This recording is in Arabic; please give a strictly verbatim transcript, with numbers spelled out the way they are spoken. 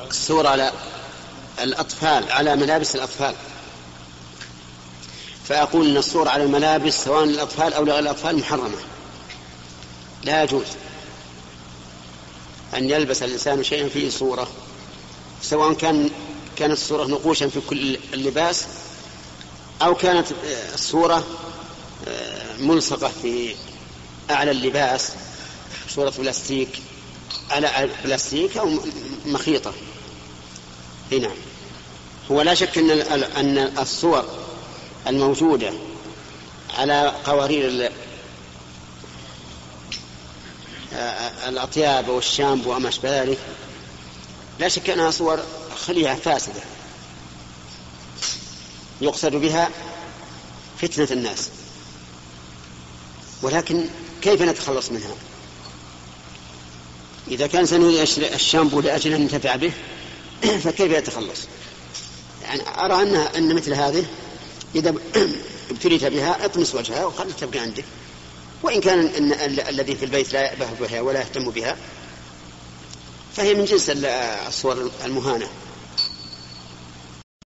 الصور على الأطفال على ملابس الأطفال، فأقول أن الصور على الملابس سواء للأطفال أو لغير الأطفال محرمة، لا يجوز أن يلبس الإنسان شيئا فيه صورة، سواء كان كانت الصورة نقوشا في كل اللباس أو كانت الصورة ملصقة في أعلى اللباس، صورة بلاستيك على بلاستيك أو مخيطة. هنا هو لا شك أن أن الصور الموجودة على قوارير الأطياب والشامبو وما أشبه ذلك لا شك أنها صور خليعة فاسدة يقصد بها فتنة الناس، ولكن كيف نتخلص منها؟ إذا كان سنريد الشامبو لأجل أن ننتفع به فكيف يتخلص؟ يعني أرى أن أن مثل هذه إذا ابتليت بها اطمس وجهها وخلها تبقى عندك، وإن كان إن الذي في البيت لا يأبه بها ولا يهتم بها فهي من جنس الصور المهانة.